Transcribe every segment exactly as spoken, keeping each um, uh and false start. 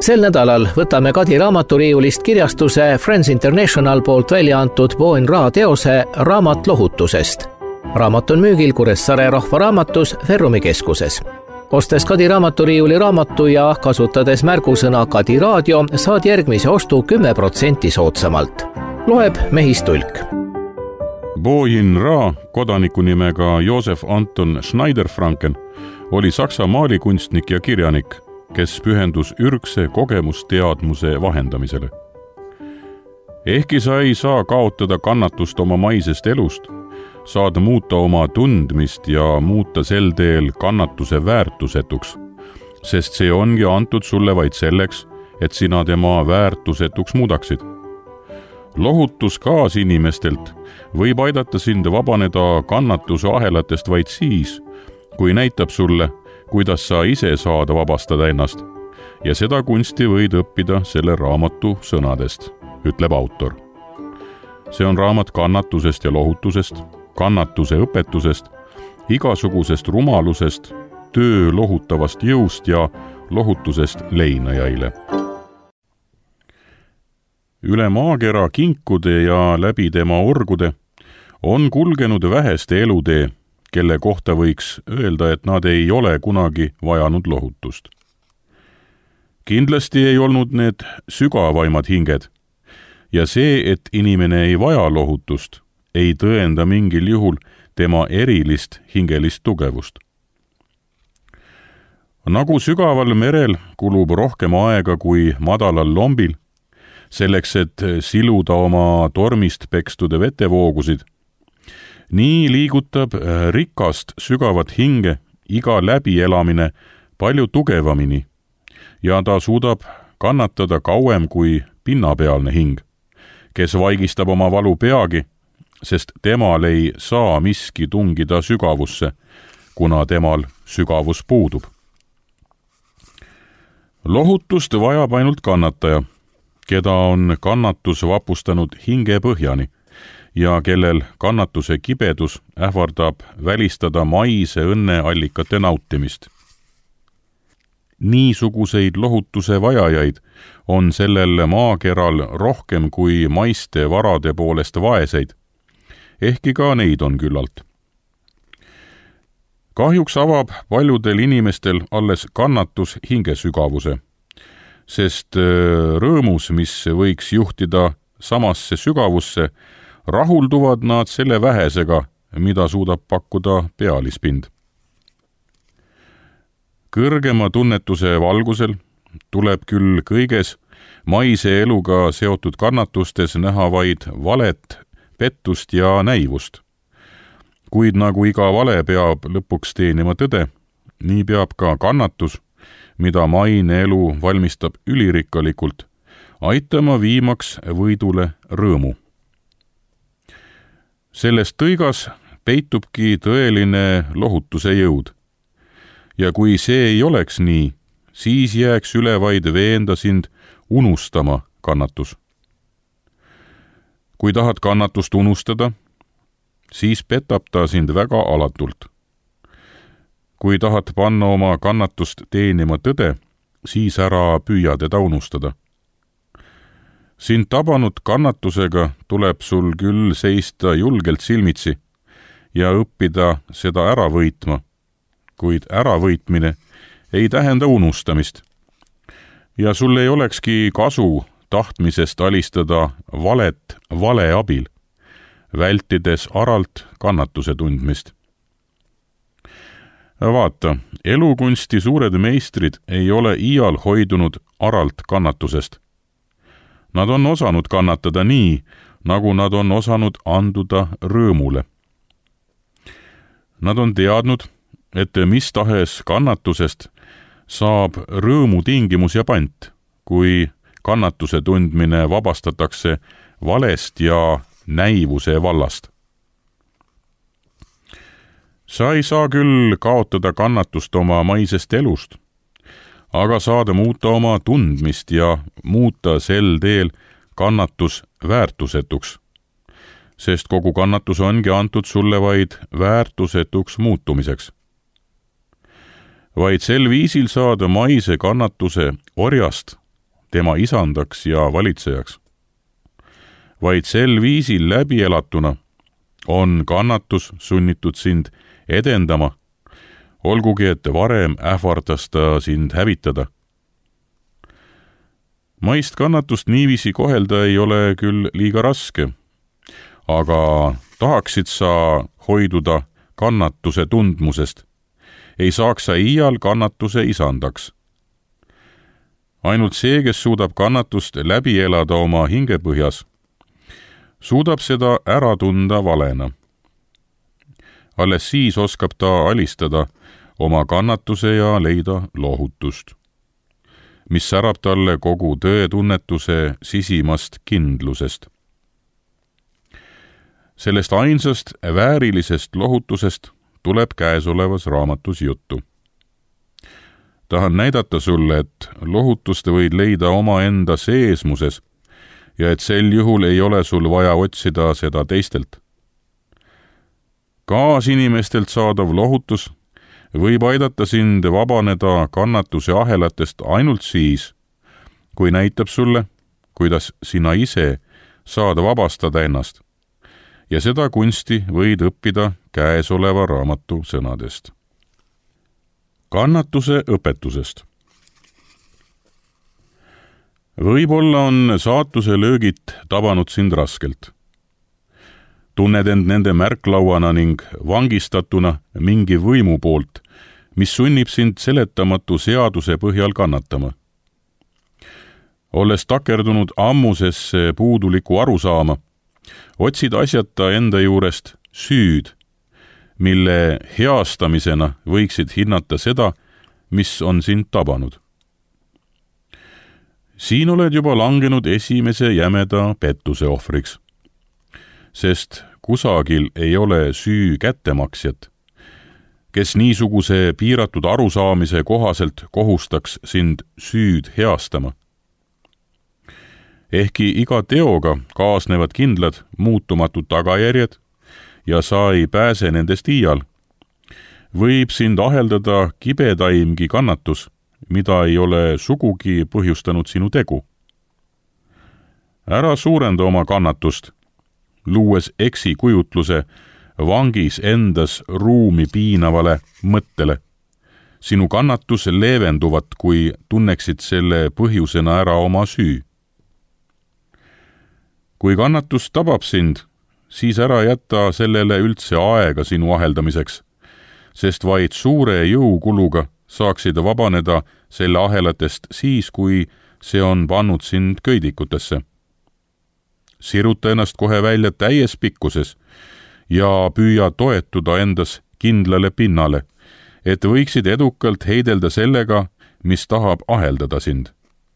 Sel nädalal võtame Kadi raamaturiiulist kirjastuse Friends International poolt välja antud Bo in Ra teose Raamat lohutusest. Raamat on müügil Kuressaare rahvaraamatus Ferrumi keskuses. Ostes Kadi raamaturiiuli raamatu ja kasutades märgusõna Kadi raadio, saad järgmise ostu kümme protsenti soodsamalt. Loeb Mehis Tulk. Bo in Ra, kodaniku nimega Josef Anton Schneider-Franken, oli Saksa maalikunstnik ja kirjanik, kes pühendus ürgse kogemusteadmuse vahendamisele. Ehkki sa ei saa kaotada kannatust oma maisest elust, saad muuta oma tundmist ja muuta sel teel kannatuse väärtusetuks, sest see ongi antud sulle vaid selleks, et sina tema väärtusetuks muudaksid. Lohutus kaasinimestelt võib aidata sind vabaneda kannatuse ahelatest vaid siis, kui näitab sulle, kuidas sa ise saad vabastada ennast. Ja seda kunsti võid õppida selle raamatu sõnadest, ütleb autor. See on raamat kannatusest ja lohutusest, kannatuse õpetusest, igasugusest rumalusest, töö lohutavast jõust ja lohutusest leinajaile. Üle maakera kinkude ja läbi tema orgude on kulgenud väheste elutee, kelle kohta võiks öelda, et nad ei ole kunagi vajanud lohutust. Kindlasti ei olnud need sügavaimad hinged ja see, et inimene ei vaja lohutust, ei tõenda mingil juhul tema erilist hingelist tugevust. Nagu sügaval merel kulub rohkem aega kui madalal lombil, selleks, et siluda oma tormist pekstude vetevoogusid, nii liigutab rikast sügavat hinge iga läbielamine palju tugevamini ja ta suudab kannatada kauem kui pinnapealne hing, kes vaigistab oma valu peagi, sest temal ei saa miski tungida sügavusse, kuna temal sügavus puudub. Lohutust vajab ainult kannataja, keda on kannatus vapustanud hinge põhjani ja kellel kannatuse kibedus ähvardab välistada maise õnneallikate nautimist. Niisuguseid lohutuse vajajaid on sellel maakeral rohkem kui maiste varade poolest vaeseid, ehkki ka neid on küllalt. Kahjuks avab paljudel inimestel alles kannatus hingesügavuse, sest rõõmus, mis võiks juhtida samasse sügavusse, rahulduvad nad selle vähesega, mida suudab pakkuda pealispind. Kõrgema tunnetuse valgusel tuleb küll kõiges maise eluga seotud kannatustes näha vaid valet, pettust ja näivust. Kuid nagu iga vale peab lõpuks teenima tõde, nii peab ka kannatus, mida maine elu valmistab ülirikkalikult, aitama viimaks võidule rõõmu. Selles tõigas peitubki tõeline lohutuse jõud. Ja kui see ei oleks nii, siis jääks üle vaid veenda sind unustama kannatus. Kui tahad kannatust unustada, siis petab ta sind väga alatult. Kui tahad panna oma kannatust teenima tõde, siis ära püüa teda unustada. Sind tabanud kannatusega tuleb sul küll seista julgelt silmitsi ja õppida seda ära võitma, kuid äravõitmine ei tähenda unustamist. Ja sul ei olekski kasu tahtmisest alistada valet vale abil, vältides aralt kannatuse tundmist. Vaata, elukunsti suured meistrid ei ole iial hoidunud aralt kannatusest. Nad on osanud kannatada nii, nagu nad on osanud anduda rõõmule. Nad on teadnud, et mis tahes kannatusest saab rõõmu tingimus ja pant, kui kannatuse tundmine vabastatakse valest ja näivuse vallast. Sa ei saa küll kaotada kannatust oma maisest elust, aga saada muuta oma tundmist ja muuta sel teel kannatus väärtusetuks, sest kogu kannatus ongi antud sulle vaid väärtusetuks muutumiseks. Vaid sel viisil saada maise kannatuse orjast tema isandaks ja valitsejaks. Vaid sel viisil läbi elatuna on kannatus sunnitud sind edendama, olgugi et varem ähvardas ta sind hävitada. Maist kannatust niiviisi kohelda ei ole küll liiga raske, aga tahaksid sa hoiduda kannatuse tundmusest, ei saaks sa iial kannatuse isandaks. Ainult see, kes suudab kannatust läbi elada oma hingepõhjas, suudab seda ära tunda valena. Alles siis oskab ta alistada oma kannatuse ja leida lohutust, mis särab talle kogu tõetunnetuse sisimast kindlusest. Sellest ainsast väärilisest lohutusest tuleb käesolevas raamatus juttu. Tahan näidata sulle, et lohutust võid leida omaenda seesmuses ja et sel juhul ei ole sul vaja otsida seda teistelt. Kaasinimestelt saadav lohutus võib aidata sind vabaneda kannatuse ahelatest ainult siis, kui näitab sulle, kuidas sina ise saad vabastada ennast. Ja seda kunsti võid õppida käesoleva raamatu sõnadest. Kannatuse õpetusest. Võib-olla on saatuse löögid tabanud sind raskelt. Tunned end nende märklauana ning vangistatuna mingi võimu poolt, mis sunnib sind seletamatu seaduse põhjal kannatama. Olles takerdunud ammusesse puuduliku arusaama, otsid asjata enda juurest süüd, mille heastamisena võiksid hinnata seda, mis on sind tabanud. Siin oled juba langenud esimese jämeda pettuse ohvriks, sest kusagil ei ole süü kättemaksjat, kes niisuguse piiratud arusaamise kohaselt kohustaks sind süüd heastama. Ehkki iga teoga kaasnevad kindlad muutumatud tagajärjed ja sa ei pääse nendest iial, võib sind aheldada kibedaimgi kannatus, mida ei ole sugugi põhjustanud sinu tegu. Ära suurenda oma kannatust, luues eksikujutluse vangis endas ruumi piinavale mõttele. Sinu kannatus leevenduvat, kui tunneksid selle põhjusena ära oma süü. Kui kannatus tabab sind, siis ära jätta sellele üldse aega sinu aheldamiseks, sest vaid suure jõukuluga saaksid vabaneda selle ahelatest siis, kui see on pannud sind köidikutesse. Siruta ennast kohe välja täies pikkuses ja püüa toetuda endas kindlale pinnale, et võiksid edukalt heidelda sellega, mis tahab aheldada sind.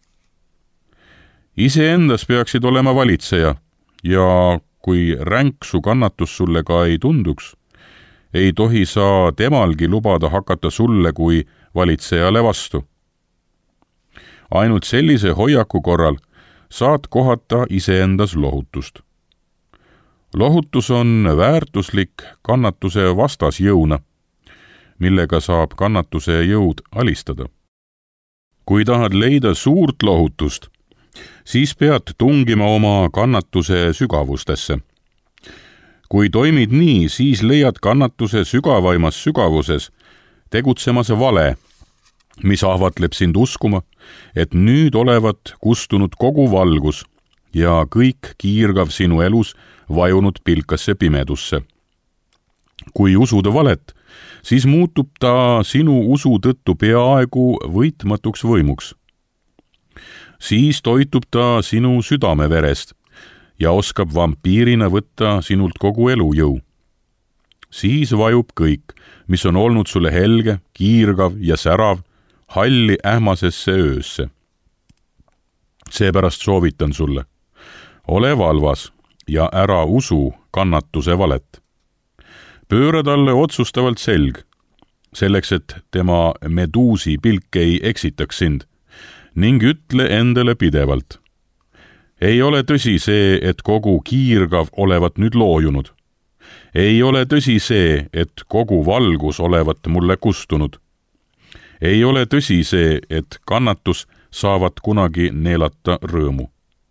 Iseendas peaksid olema valitseja ja kui ränk su kannatus sulle ka ei tunduks, ei tohi sa temalgi lubada hakata sulle kui valitsejale vastu. Ainult sellise hoiaku korral saad kohata iseendas lohutust. Lohutus on väärtuslik kannatuse vastasjõuna, millega saab kannatuse jõud alistada. Kui tahad leida suurt lohutust, siis pead tungima oma kannatuse sügavustesse. Kui toimid nii, siis leiad kannatuse sügavaimas sügavuses tegutsemas vale, mis ahvatleb sind uskuma, et nüüd olevat kustunud kogu valgus ja kõik kiirgav sinu elus vajunud pilkasse pimedusse. Kui usuda valet, siis muutub ta sinu usu tõttu peaaegu võitmatuks võimuks. Siis toitub ta sinu südameverest ja oskab vampiirina võtta sinult kogu elujõu. Siis vajub kõik, mis on olnud sulle helge, kiirgav ja särav, halli ähmasesse öösse. Seepärast soovitan sulle, ole valvas ja ära usu kannatuse valet. Pööra talle otsustavalt selg, selleks et tema meduusi pilk ei eksitaks sind, ning ütle endale pidevalt. Ei ole tõsi see, et kogu kiirgav olevat nüüd loojunud. Ei ole tõsi see, et kogu valgus olevat mulle kustunud. Ei ole tõsi see, et kannatus saavad kunagi neelata rõõmu.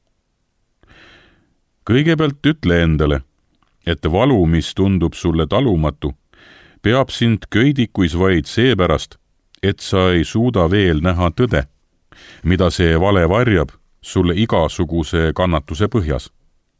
Kõigepealt ütle endale, et valu, mis tundub sulle talumatu, peab sind köidikuis vaid seepärast, et sa ei suuda veel näha tõde, mida see vale varjab sulle igasuguse kannatuse põhjas.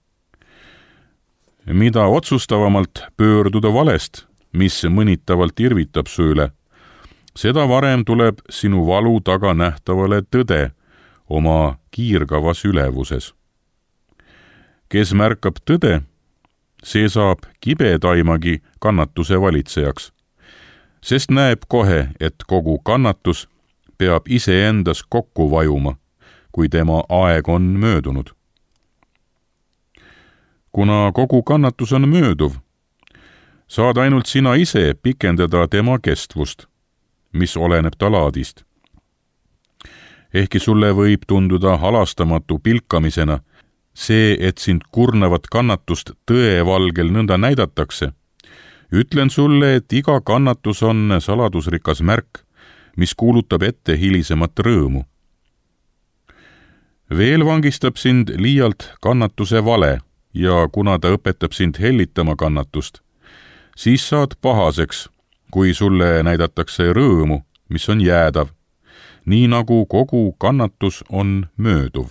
Mida otsustavamalt pöörduda valest, mis mõnitavalt irvitab su üle, seda varem tuleb sinu valu taga nähtavale tõde oma kiirgavas ülevuses. Kes märkab tõde, see saab kibetaimagi kannatuse valitsejaks, sest näeb kohe, et kogu kannatus peab iseendas kokku vajuma, kui tema aeg on möödunud. Kuna kogu kannatus on mööduv, saad ainult sina ise pikendada tema kestvust, mis oleneb ta laadist. Ehkki sulle võib tunduda halastamatu pilkamisena see, et sind kurnavat kannatust tõevalgel nõnda näidatakse, ütlen sulle, et iga kannatus on saladusrikas märk, mis kuulutab ette hilisemat rõõmu. Veel vangistab sind liialt kannatuse vale ja kuna ta õpetab sind hellitama kannatust, siis saad pahaseks, kui sulle näidatakse rõõmu, mis on jäädav, nii nagu kogu kannatus on mööduv.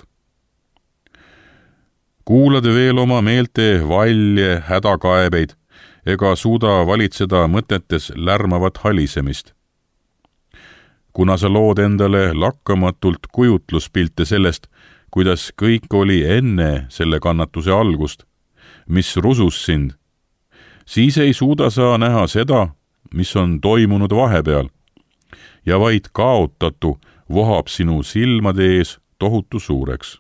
Kuulad veel oma meelte valje hädakaebeid ega suuda valitseda mõtetes lärmavat halisemist. Kuna sa lood endale lakkamatult kujutluspilte sellest, kuidas kõik oli enne selle kannatuse algust, mis rusus sind, siis ei suuda sa näha seda, mis on toimunud vahepeal, ja vaid kaotatu vohab sinu silmade ees tohutu suureks.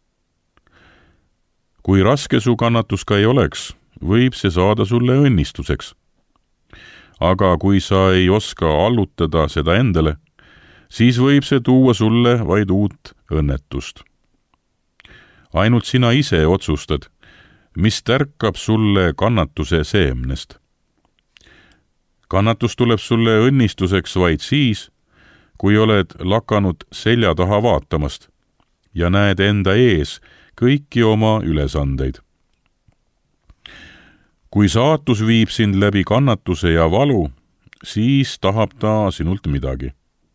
Kui raske su kannatus ka ei oleks, võib see saada sulle õnnistuseks. Aga kui sa ei oska allutada seda endale, siis võib see tuua sulle vaid uut õnnetust. Ainult sina ise otsustad, mis tärkab sulle kannatuse seemnest. Kannatus tuleb sulle õnnistuseks vaid siis, kui oled lakanud selja taha vaatamast ja näed enda ees kõiki oma ülesandeid. Kui saatus viib sind läbi kannatuse ja valu, siis tahab ta sinult midagi.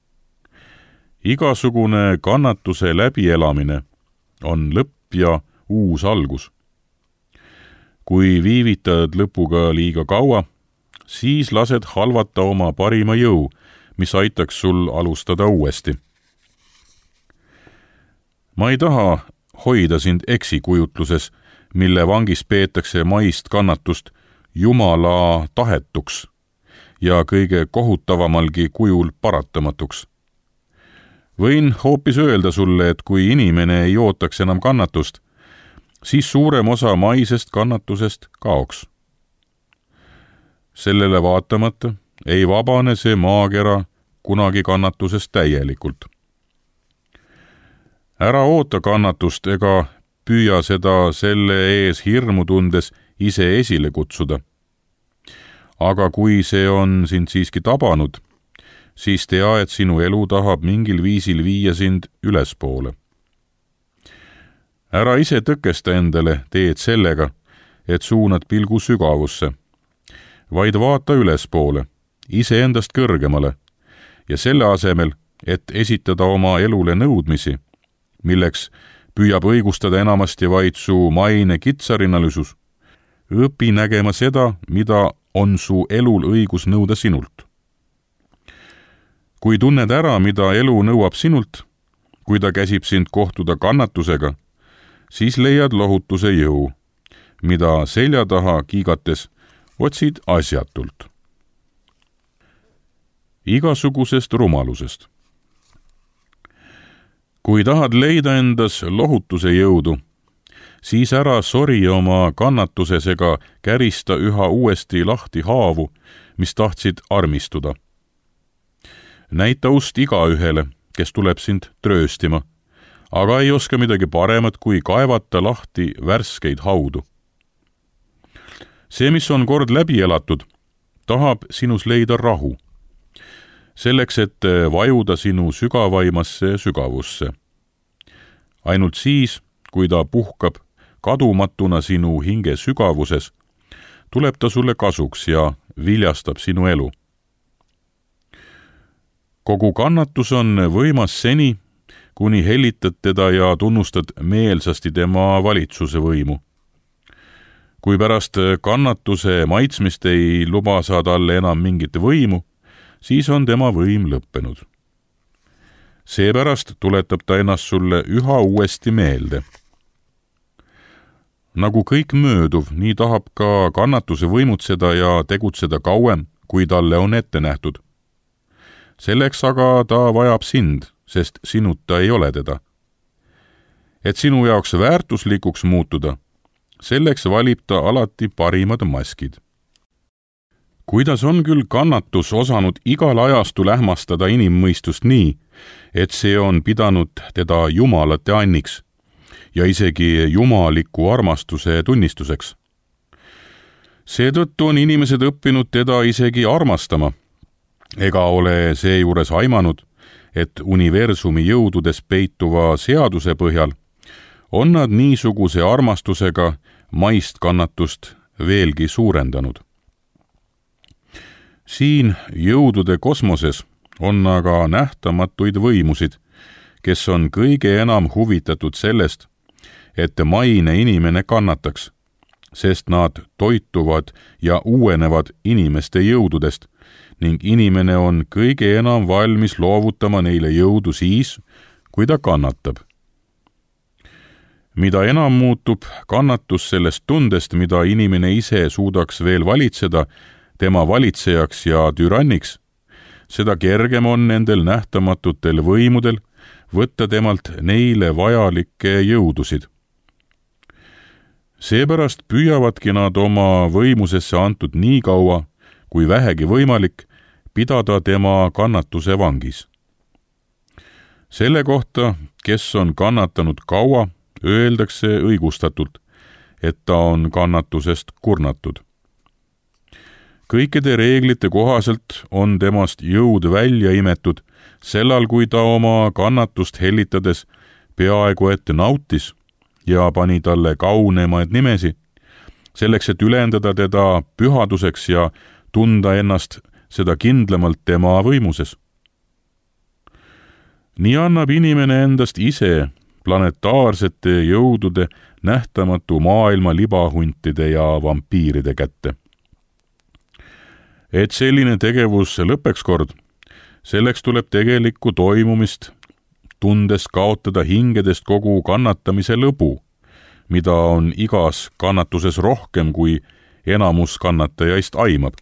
Igasugune kannatuse läbielamine on lõpp ja uus algus. Kui viivitad lõpuga liiga kaua, siis lased halvata oma parima jõu, mis aitaks sul alustada uuesti. Ma ei taha hoida sind eksikujutluses, mille vangis peetakse maist kannatust Jumala tahetuks ja kõige kohutavamalgi kujul paratamatuks. Võin hoopis öelda sulle, et kui inimene ei ootaks enam kannatust, siis suurem osa maisest kannatusest kaoks. Sellele vaatamata ei vabane see maakera kunagi kannatusest täielikult. Ära oota kannatust ega püüa seda selle ees hirmu tundes ise esile kutsuda. Aga kui see on sind siiski tabanud, siis tea, et sinu elu tahab mingil viisil viia sind ülespoole. Ära ise tõkesta endale teed sellega, et suunad pilgu sügavusse, vaid vaata ülespoole, iseendast kõrgemale ja selle asemel, et esitada oma elule nõudmisi, milleks püüab õigustada enamasti vaid su maine kitsarinalisus, õpi nägema seda, mida on su elul õigus nõuda sinult. Kui tunned ära, mida elu nõuab sinult, kui ta käsib sind kohtuda kannatusega, siis leiad lohutuse jõu, mida selja taha kiigates otsid asjatult. Igasugusest rumalusest. Kui tahad leida endas lohutuse jõudu, siis ära sori oma kannatuses ega kärista üha uuesti lahti haavu, mis tahtsid armistuda. Näita ust igaühele, kes tuleb sind trööstima, aga ei oska midagi paremat kui kaevata lahti värskeid haudu. See, mis on kord läbi elatud, tahab sinus leida rahu. selleks, et vajuda sinu sügavaimasse sügavusse. Ainult siis, kui ta puhkab kadumatuna sinu hinge sügavuses, tuleb ta sulle kasuks ja viljastab sinu elu. Kogu kannatus on võimas seni, kuni hellitad teda ja tunnustad meelsasti tema valitsuse võimu. Kui pärast kannatuse maitsmist ei luba sa talle enam mingit võimu, siis on tema võim lõppenud. Seepärast tuletab ta ennast sulle üha uuesti meelde. Nagu kõik mööduv, nii tahab ka kannatuse võimutseda ja tegutseda kauem, kui talle on ette nähtud. Selleks aga ta vajab sind, sest sinuta ei ole teda. Et sinu jaoks väärtuslikuks muutuda, selleks valib ta alati parimad maskid. Kuidas on küll kannatus osanud igal ajastul ähmastada inimmõistust nii, et see on pidanud teda jumalate anniks ja isegi jumaliku armastuse tunnistuseks. Seetõttu on inimesed õppinud teda isegi armastama, ega ole seejuures aimanud, et universumi jõududes peituva seaduse põhjal on nad niisuguse armastusega maist kannatust veelgi suurendanud. Siin jõudude kosmoses on aga nähtamatuid võimusid, kes on kõige enam huvitatud sellest, et maine inimene kannataks, sest nad toituvad ja uuenevad inimeste jõududest ning inimene on kõige enam valmis loovutama neile jõudu siis, kui ta kannatab. Mida enam muutub kannatus sellest tundest, mida inimene ise suudaks veel valitseda, tema valitsejaks ja türanniks, seda kergem on nendel nähtamatutel võimudel võtta temalt neile vajalikke jõudusid. Seepärast püüavadki nad oma võimusesse antud nii kaua, kui vähegi võimalik, pidada tema kannatuse vangis. Selle kohta, kes on kannatanud kaua, öeldakse õigustatult, et ta on kannatusest kurnatud. Kõikide reeglite kohaselt on temast jõud välja imetud, sellal kui ta oma kannatust hellitades peaaegu et nautis ja pani talle kaunemaid nimesi, selleks et ülendada teda pühaduseks ja tunda ennast seda kindlamalt tema võimuses. Nii annab inimene endast ise planetaarsete jõudude nähtamatu maailma libahuntide ja vampiiride kätte. Et selline tegevus lõpeks kord, selleks tuleb tegelikku toimumist, tundes kaotada hingedest kogu kannatamise lõbu, mida on igas kannatuses rohkem kui enamus kannatajaist aimab.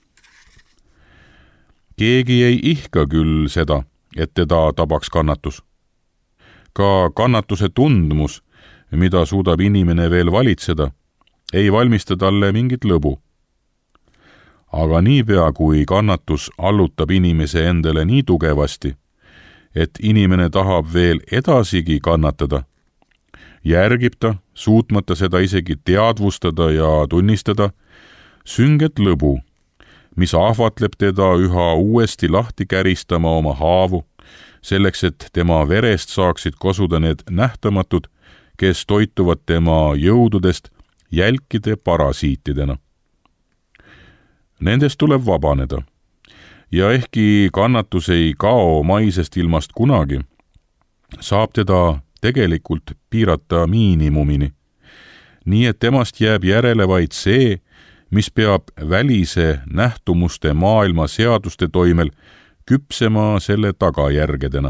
Keegi ei ihka küll seda, et teda tabaks kannatus. Ka kannatuse tundmus, mida suudab inimene veel valitseda, ei valmista talle mingit lõbu. Aga niipea, kui kannatus allutab inimese endale nii tugevasti, et inimene tahab veel edasigi kannatada, järgib ta, suutmata seda isegi teadvustada ja tunnistada, sünget lõbu, mis ahvatleb teda üha uuesti lahti käristama oma haavu, selleks, et tema verest saaksid kosuda need nähtamatud, kes toituvad tema jõududest jälkide parasiitidena. Nendest tuleb vabaneda. Ja ehkki kannatus ei kao maisest ilmast kunagi, saab teda tegelikult piirata miinimumini, nii et temast jääb järele vaid see, mis peab välise nähtumuste maailma seaduste toimel küpsema selle tagajärgedena.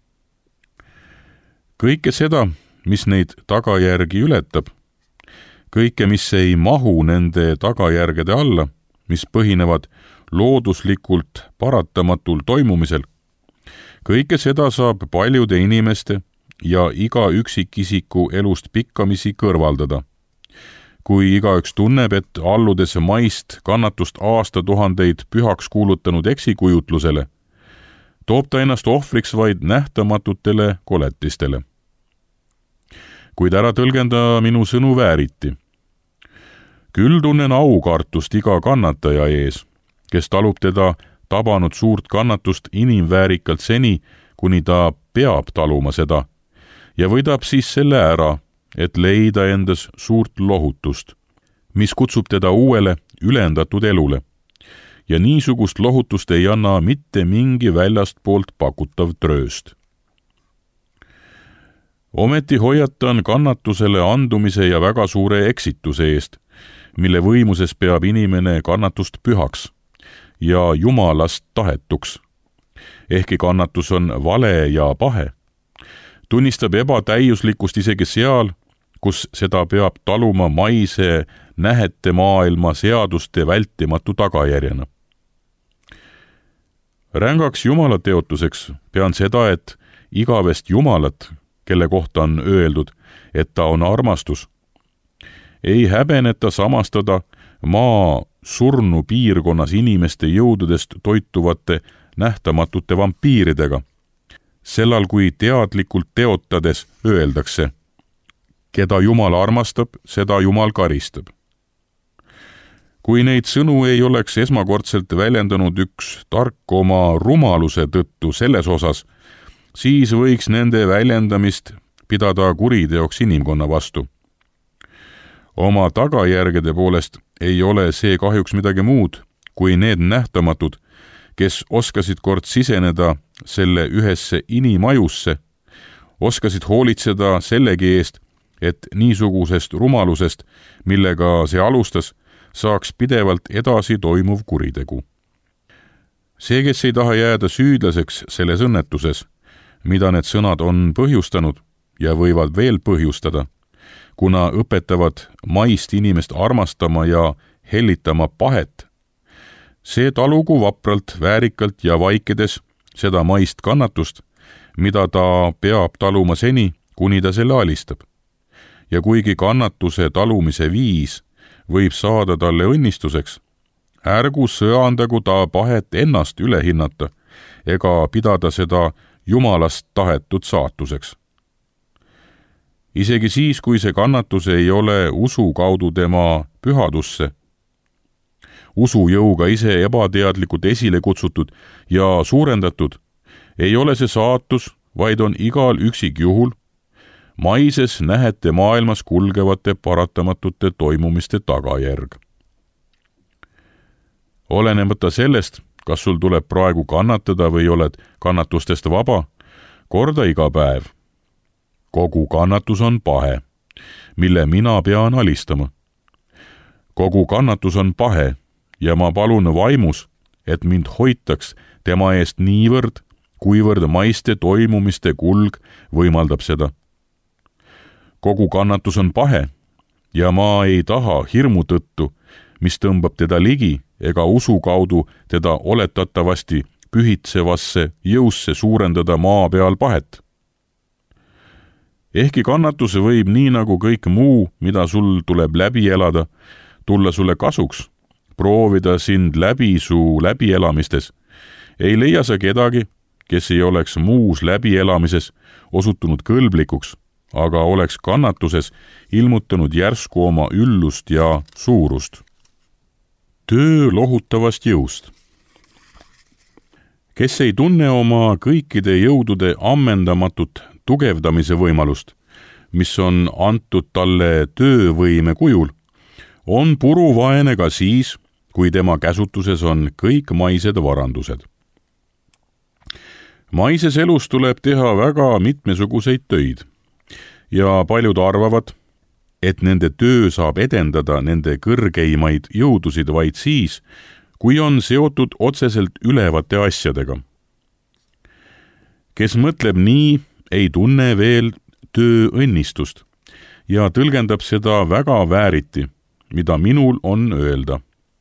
Kõike seda, mis neid tagajärgi ületab, kõike, mis ei mahu nende tagajärgede alla, mis põhinevad looduslikult paratamatul toimumisel, kõike seda saab paljude inimeste ja iga üksikisiku elust pikkamisi kõrvaldada. Kui igaüks tunneb, et alludes maist kannatust aastatuhandeid pühaks kuulutanud eksikujutlusele, toob ta ennast ohvriks vaid nähtamatutele koletistele. Kuid ära tõlgenda minu sõnu vääriti. Küll tunnen aukartust iga kannataja ees, kes talub teda tabanud suurt kannatust inimväärikalt seni, kuni ta peab taluma seda ja võidab siis selle ära, et leida endas suurt lohutust, mis kutsub teda uuele ülendatud elule. Ja niisugust lohutust ei anna mitte mingi väljastpoolt pakutav trööst. Ometi hoiatan kannatusele andumise ja väga suure eksituse eest, mille võimuses peab inimene kannatust pühaks ja jumalast tahetuks. Ehkki kannatus on vale ja pahe, tunnistab ebatäiuslikkust isegi seal, kus seda peab taluma maise nähete maailma seaduste vältimatu tagajärjena. Rängaks Jumala teotuseks pean seda, et igavest Jumalat, kelle kohta on öeldud, et ta on armastus, ei häbeneta samastada maa surnu piirkonnas inimeste jõududest toituvate nähtamatute vampiiridega, sellal kui teadlikult teotades öeldakse, keda Jumal armastab, seda Jumal karistab. Kui neid sõnu ei oleks esmakordselt väljendanud üks tark oma rumaluse tõttu selles osas, siis võiks nende väljendamist pidada kuriteoks inimkonna vastu. Oma tagajärgede poolest ei ole see kahjuks midagi muud, kui need nähtamatud, kes oskasid kord siseneda selle ühesse inimajusse, oskasid hoolitseda sellegi eest, et niisugusest rumalusest, millega see alustas, saaks pidevalt edasi toimuv kuritegu. See, kes ei taha jääda süüdlaseks selles õnnetuses, mida need sõnad on põhjustanud ja võivad veel põhjustada, kuna õpetavad maist inimest armastama ja hellitama pahet, see talugu vapralt, väärikalt ja vaikides seda maist kannatust, mida ta peab taluma seni, kuni ta selle alistab. Ja kuigi kannatuse talumise viis võib saada talle õnnistuseks, ärgu sõandagu ta pahet ennast üle hinnata ega pidada seda Jumalast tahetud saatuseks. Isegi siis, kui see kannatus ei ole usu kaudu tema pühadusse, usujõuga ise ebateadlikult esile kutsutud ja suurendatud, ei ole see saatus, vaid on igal üksikjuhul maises nähete maailmas kulgevate paratamatute toimumiste tagajärg. Olenemata sellest, kas sul tuleb praegu kannatada või oled kannatustest vaba, korda iga päev. Kogu kannatus on pahe, mille mina pean alistama. Kogu kannatus on pahe ja ma palun vaimus, et mind hoitaks tema eest niivõrd, kuivõrd maiste toimumiste kulg võimaldab seda. Kogu kannatus on pahe ja ma ei taha hirmu tõttu, mis tõmbab teda ligi ega usu kaudu teda oletatavasti pühitsevasse jõusse suurendada maa peal pahet. Ehkki kannatus võib nii nagu kõik muu, mida sul tuleb läbi elada, tulla sulle kasuks, proovida sind läbi su läbielamistes, ei leia sa kedagi, kes ei oleks muus läbielamises osutunud kõlblikuks, aga oleks kannatuses ilmutanud järsku oma üllust ja suurust. Töö lohutavast jõust. Kes ei tunne oma kõikide jõudude ammendamatut tugevdamise võimalust, mis on antud talle töövõime kujul, on puruvaene ka siis, kui tema käsutuses on kõik maised varandused. Maises elus tuleb teha väga mitmesuguseid töid ja paljud arvavad, et nende töö saab edendada nende kõrgeimaid jõudusid vaid siis, kui on seotud otseselt ülevate asjadega. Kes mõtleb nii, ei tunne veel töö õnnistust ja tõlgendab seda väga vääriti, mida minul on öelda.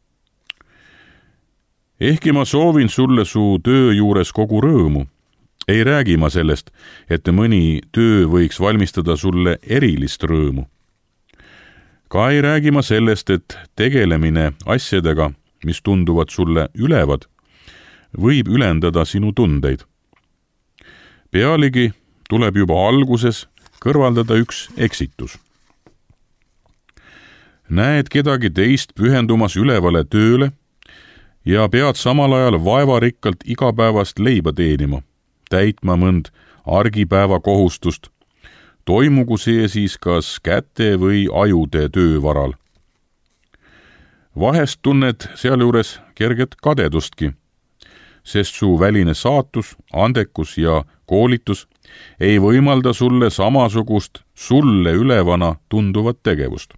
Ehkki ma soovin sulle su töö juures kogu rõõmu, ei räägi ma sellest, et mõni töö võiks valmistada sulle erilist rõõmu. Ka ei räägi ma sellest, et tegelemine asjadega, mis tunduvad sulle ülevad, võib ülendada sinu tundeid. Pealegi tuleb juba alguses kõrvaldada üks eksitus. Näed kedagi teist pühendumas ülevale tööle ja pead samal ajal vaevarikkalt igapäevast leiba teenima, täitma mõnd argipäeva kohustust, toimugu see siis kas käte või ajude töövaral. Vahest tunned sealjuures kerget kadedustki, sest su väline saatus, andekus ja koolitus ei võimalda sulle samasugust sulle ülevana tunduvat tegevust.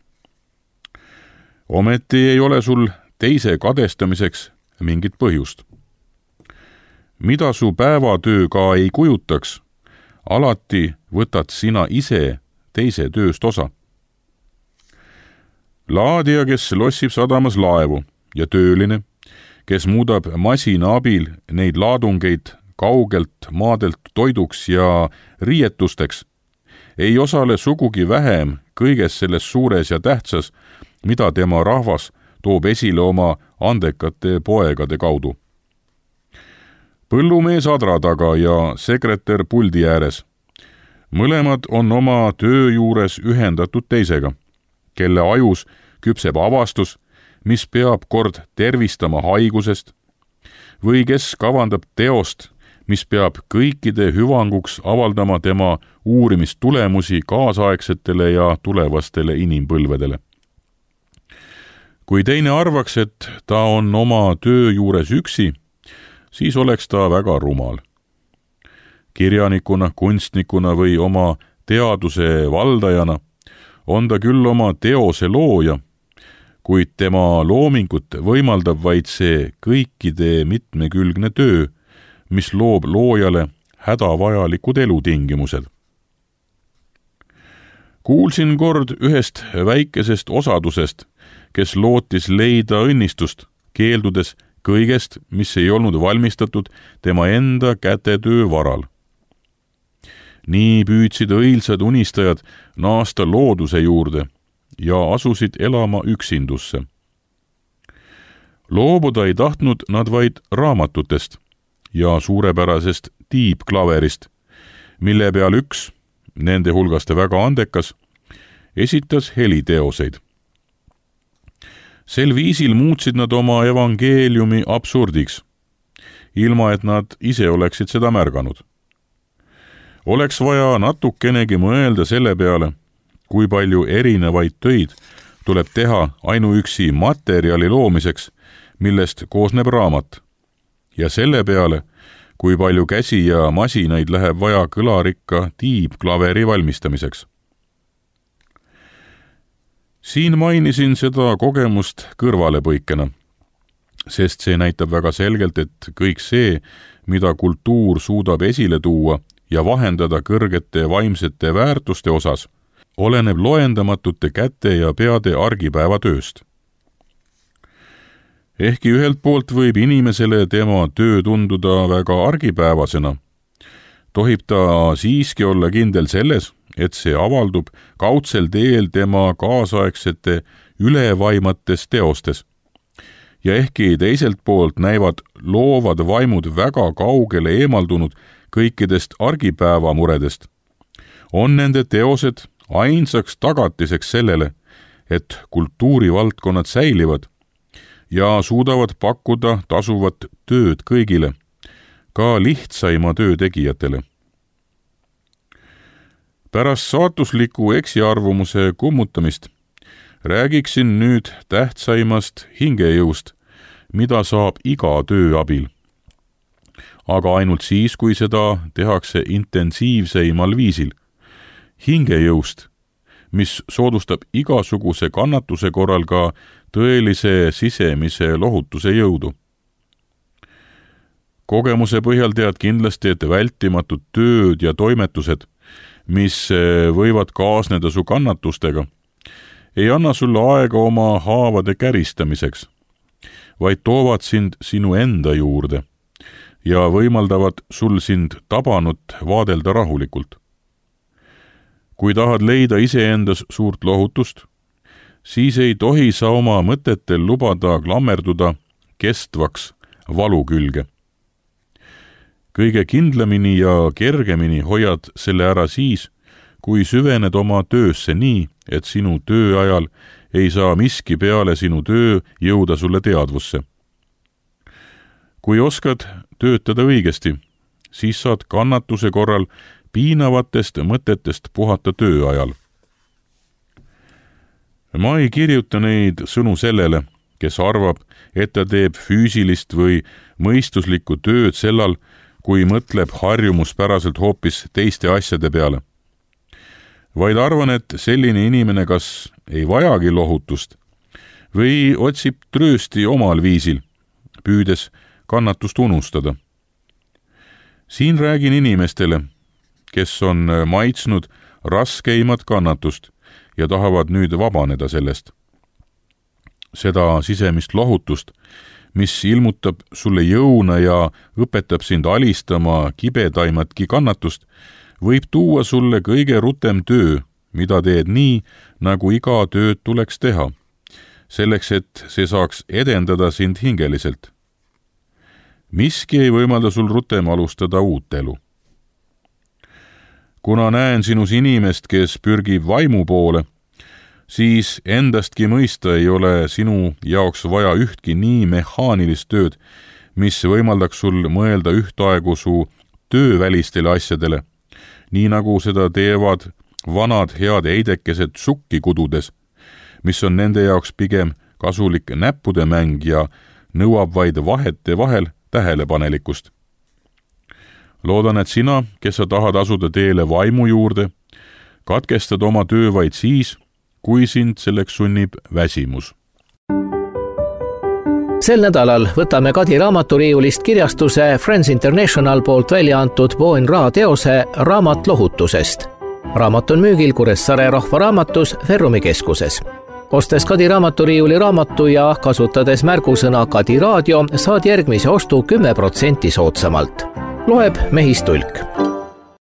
Ometi ei ole sul teise kadestamiseks mingit põhjust. Mida su päevatöö ka ei kujutaks, alati võtad sina ise teise tööst osa. Laadija, kes lossib sadamas laevu ja tööline, kes muudab masina abil neid laadungeid kaugelt maadelt toiduks ja riietusteks, ei osale sugugi vähem kõiges selles suures ja tähtsas, mida tema rahvas toob esile oma andekate poegade kaudu. Põllumees adra taga ja sekretär puldi ääres. Mõlemad on oma töö juures ühendatud teisega, kelle ajus küpseb avastus, mis peab kord tervistama haigusest, või kes kavandab teost, mis peab kõikide hüvanguks avaldama tema uurimistulemusi kaasaegsetele ja tulevastele inimpõlvedele. Kui teine arvaks, et ta on oma töö juures üksi, siis oleks ta väga rumal. Kirjanikuna, kunstnikuna või oma teaduse valdajana on ta küll oma teose looja, kuid tema loomingut võimaldab vaid see kõikide mitmekülgne töö, mis loob loojale hädavajalikud elutingimused. Kuulsin kord ühest väikesest osadusest, kes lootis leida õnnistust, keeldudes kõigest, mis ei olnud valmistatud tema enda kätetöö varal. Nii püüdsid õilsad unistajad naasta looduse juurde ja asusid elama üksindusse. Loobuda ei tahtnud nad vaid raamatutest ja suurepärasest tiibklaverist, mille peal üks, nende hulgast väga andekas, esitas heliteoseid. Sel viisil muutsid nad oma evangeeliumi absurdiks, ilma et nad ise oleksid seda märganud. Oleks vaja natukenegi mõelda selle peale, kui palju erinevaid töid tuleb teha ainuüksi materjali loomiseks, millest koosneb raamat, ja selle peale, kui palju käsi ja masinaid läheb vaja kõlarikka tiibklaveri valmistamiseks. Siin mainisin seda kogemust kõrvalepõikena, sest see näitab väga selgelt, et kõik see, mida kultuur suudab esile tuua ja vahendada kõrgete vaimsete väärtuste osas, oleneb loendamatute käte ja peade argipäeva tööst. Ehkki ühelt poolt võib inimesele tema töö tunduda väga argipäevasena, tohib ta siiski olla kindel selles, et see avaldub kaudsel teel tema kaasaegsete ülevaimates teostes. Ja ehkki teiselt poolt näivad loovad vaimud väga kaugele eemaldunud kõikidest argipäeva muredest, on nende teosed ainsaks tagatiseks sellele, et kultuurivaldkonnad säilivad ja suudavad pakkuda tasuvat tööd kõigile, ka lihtsaima töö tegijatele. Pärast saatusliku eksiarvumuse kummutamist räägiksin nüüd tähtsaimast hingejõust, mida saab iga töö abil. Aga ainult siis, kui seda tehakse intensiivseimal viisil. Hingejõust, mis soodustab igasuguse kannatuse korral ka tõelise sisemise lohutuse jõudu. Kogemuse põhjal tead kindlasti, et vältimatud tööd ja toimetused, mis võivad kaasneda su kannatustega, ei anna sulle aega oma haavade käristamiseks, vaid toovad sind sinu enda juurde ja võimaldavad sul sind tabanut vaadelda rahulikult. Kui tahad leida iseendas suurt lohutust, siis ei tohi sa oma mõtetel lubada klammerduda kestvaks valu külge. Kõige kindlamini ja kergemini hoiad selle ära siis, kui süvened oma töösse nii, et sinu töö ajal ei saa miski peale sinu töö jõuda sulle teadvusse. kui oskad töötada õigesti, siis saad kannatuse korral piinavatest mõtetest puhata töö ajal. Ma ei kirjuta neid sõnu sellele, kes arvab, et ta teeb füüsilist või mõistuslikku tööd sellal, kui mõtleb harjumuspäraselt hoopis teiste asjade peale. Vaid arvan, et selline inimene kas ei vajagi lohutust või otsib tröösti omal viisil, püüdes kannatust unustada. Siin räägin inimestele, kes on maitsnud raskeimat kannatust ja tahavad nüüd vabaneda sellest. Seda sisemist lohutust, mis ilmutab sulle jõuna ja õpetab sind alistama kibedaimatki kannatust, võib tuua sulle kõige rutem töö, mida teed nii, nagu iga tööd tuleks teha, selleks, et see saaks edendada sind hingeliselt. Miski ei võimalda sul rutem alustada uut elu. Kuna näen sinus inimest, kes pürgib vaimu poole, siis endastki mõista ei ole sinu jaoks vaja ühtki nii mehaanilist tööd, mis võimaldaks sul mõelda ühtaegu su töövälistele asjadele, nii nagu seda teevad vanad head eidekesed sukki kududes, mis on nende jaoks pigem kasulik näppude mäng ja nõuab vaid vahete vahel tähelepanelikkust. Loodan, et sina, kes sa tahad asuda teele vaimu juurde, katkestad oma töö vaid siis, kui sind selleks sunnib väsimus. Sel nädalal võtame Kadi raamaturiiulist kirjastuse Friends International poolt välja antud Bo in Ra teose Raamat lohutusest. Raamat on müügil Kuressaare Rahvaraamatus Ferrumi keskuses. Ostes Kadi raamaturiiuli raamatu ja kasutades märgusõna Kadi raadio, saad järgmise ostu kümme protsenti soodsamalt. Loeb Mehis Tulk.